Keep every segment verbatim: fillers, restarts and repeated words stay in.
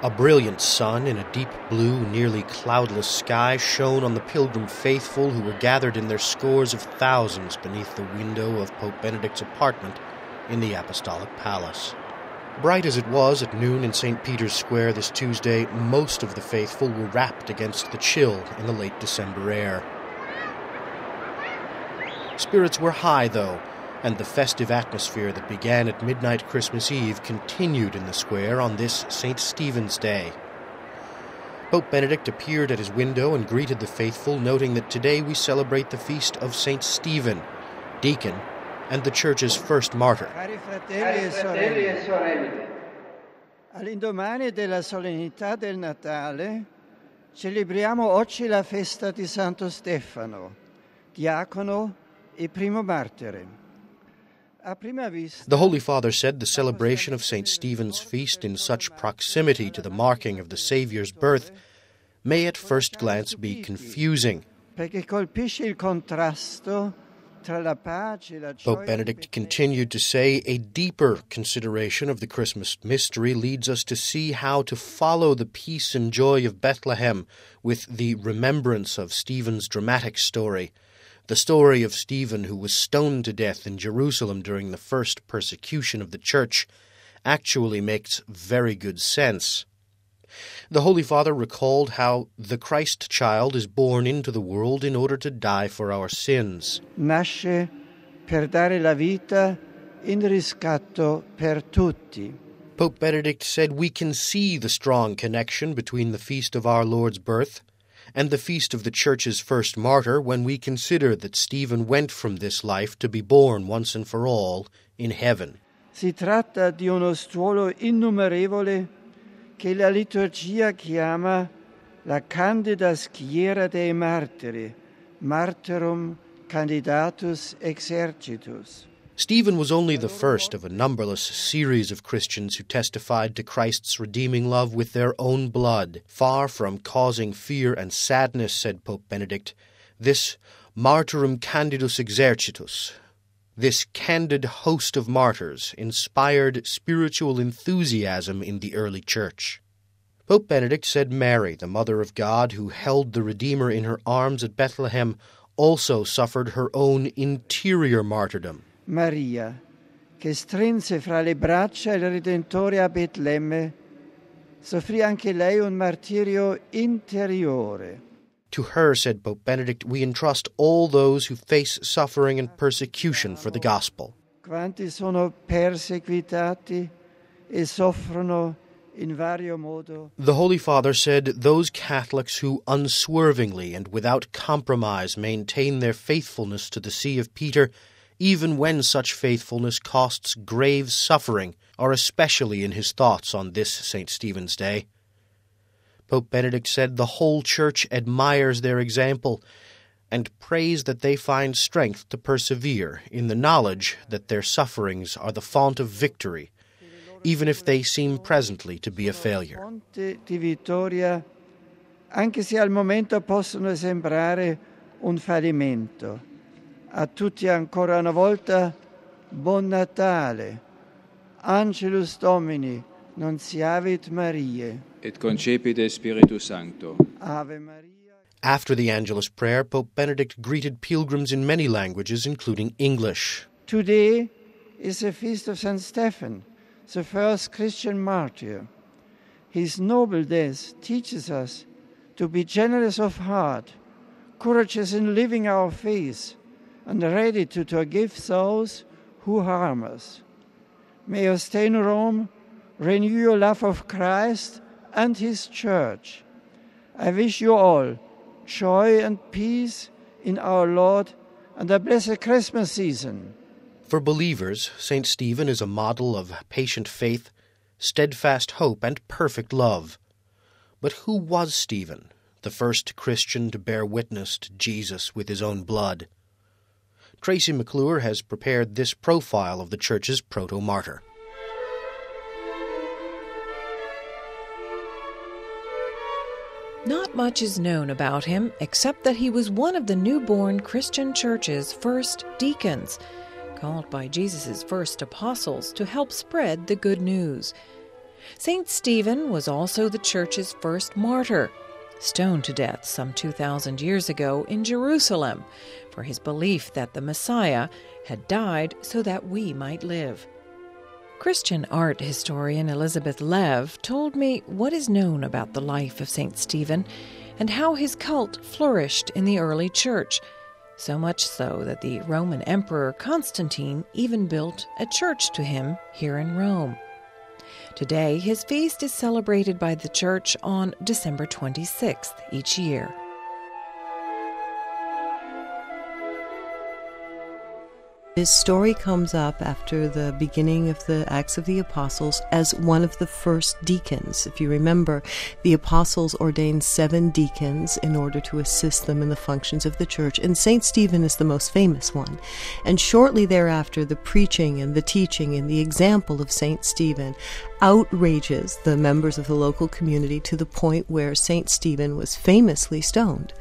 A brilliant sun in a deep blue, nearly cloudless sky shone on the pilgrim faithful who were gathered in their scores of thousands beneath the window of Pope Benedict's apartment in the Apostolic Palace. Bright as it was at noon in Saint Peter's Square this Tuesday, most of the faithful were wrapped against the chill in the late December air. Spirits were high, though, and the festive atmosphere that began at midnight Christmas Eve continued in the square on this Saint Stephen's Day. Pope Benedict appeared at his window and greeted the faithful, noting that today we celebrate the feast of Saint Stephen, deacon, and the Church's first martyr. Cari fratelli e sorelle, all'indomani della solennità del Natale celebriamo oggi la festa di Santo Stefano, diacono e primo martire. The Holy Father said the celebration of Saint Stephen's feast in such proximity to the marking of the Saviour's birth may at first glance be confusing. Pope Benedict continued to say a deeper consideration of the Christmas mystery leads us to see how to follow the peace and joy of Bethlehem with the remembrance of Stephen's dramatic story. The story of Stephen, who was stoned to death in Jerusalem during the first persecution of the Church, actually makes very good sense. The Holy Father recalled how the Christ child is born into the world in order to die for our sins. Nasce per dare la vita in riscatto per tutti. Pope Benedict said we can see the strong connection between the feast of our Lord's birth and the feast of the Church's first martyr when we consider that Stephen went from this life to be born once and for all in heaven. Si tratta di uno stuolo innumerevole che la liturgia chiama la candida schiera dei martiri, martyrum candidatus exercitus. Stephen was only the first of a numberless series of Christians who testified to Christ's redeeming love with their own blood. Far from causing fear and sadness, said Pope Benedict, this martyrum candidus exercitus, this candid host of martyrs, inspired spiritual enthusiasm in the early Church. Pope Benedict said Mary, the Mother of God, who held the Redeemer in her arms at Bethlehem, also suffered her own interior martyrdom. Maria, che strinse fra le braccia il Redentore a Betlemme, soffrì anche lei un martirio interiore. To her, said Pope Benedict, we entrust all those who face suffering and persecution for the gospel. Quanti sono perseguitati e soffrono in vario modo. The Holy Father said those Catholics who unswervingly and without compromise maintain their faithfulness to the See of Peter, even when such faithfulness costs grave suffering, are especially in his thoughts on this Saint Stephen's Day. Pope Benedict said the whole Church admires their example and prays that they find strength to persevere in the knowledge that their sufferings are the font of victory, even if they seem presently to be a failure. Fonte di vittoria, anche se al momento possono sembrare un fallimento. A tutti ancora una volta, Buon Natale, Angelus Domini, Nunciavit Mariae. Et concepite Spiritus Sancto. Ave Maria. After the Angelus prayer, Pope Benedict greeted pilgrims in many languages, including English. Today is the feast of Saint Stephen, the first Christian martyr. His noble death teaches us to be generous of heart, courageous in living our faith, and ready to forgive those who harm us. May you stay in Rome, renew your love of Christ and His Church. I wish you all joy and peace in our Lord and a blessed Christmas season. For believers, Saint Stephen is a model of patient faith, steadfast hope, and perfect love. But who was Stephen, the first Christian to bear witness to Jesus with his own blood? Tracy McClure has prepared this profile of the Church's proto-martyr. Not much is known about him, except that he was one of the newborn Christian Church's first deacons, called by Jesus' first apostles to help spread the good news. Saint Stephen was also the church's first martyr, stoned to death some two thousand years ago in Jerusalem for his belief that the Messiah had died so that we might live. Christian art historian Elizabeth Lev told me what is known about the life of Saint Stephen and how his cult flourished in the early church, so much so that the Roman Emperor Constantine even built a church to him here in Rome. Today, his feast is celebrated by the Church on December twenty-sixth each year. His story comes up after the beginning of the Acts of the Apostles as one of the first deacons. If you remember, the apostles ordained seven deacons in order to assist them in the functions of the church, and Saint Stephen is the most famous one. And shortly thereafter, the preaching and the teaching and the example of Saint Stephen outrages the members of the local community to the point where Saint Stephen was famously stoned.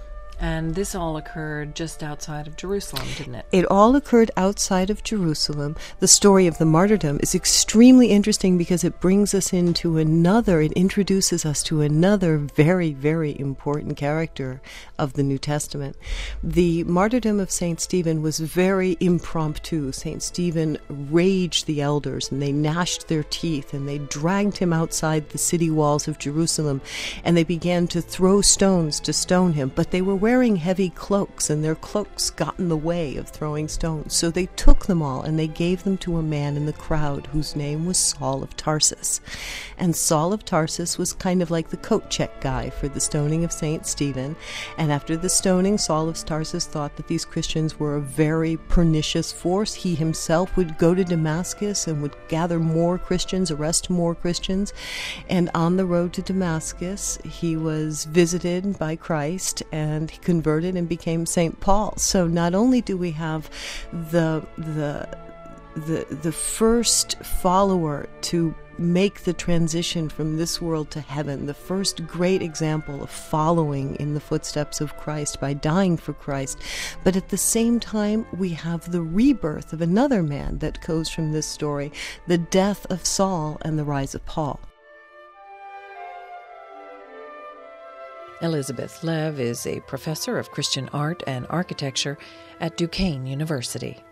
And this all occurred just outside of Jerusalem, didn't it? It all occurred outside of Jerusalem. The story of the martyrdom is extremely interesting because it brings us into another, it introduces us to another very, very important character of the New Testament. The martyrdom of Saint Stephen was very impromptu. Saint Stephen raged the elders, and they gnashed their teeth, and they dragged him outside the city walls of Jerusalem, and they began to throw stones to stone him, but they were wearing heavy cloaks, and their cloaks got in the way of throwing stones. So they took them all and they gave them to a man in the crowd whose name was Saul of Tarsus. And Saul of Tarsus was kind of like the coat check guy for the stoning of Saint Stephen. And after the stoning, Saul of Tarsus thought that these Christians were a very pernicious force. He himself would go to Damascus and would gather more Christians, arrest more Christians. And on the road to Damascus, he was visited by Christ, and he converted and became Saint Paul. So not only do we have the the the the first follower to make the transition from this world to heaven, the first great example of following in the footsteps of Christ by dying for Christ, but at the same time we have the rebirth of another man that goes from this story, the death of Saul and the rise of Paul. Elizabeth Lev is a professor of Christian art and architecture at Duquesne University.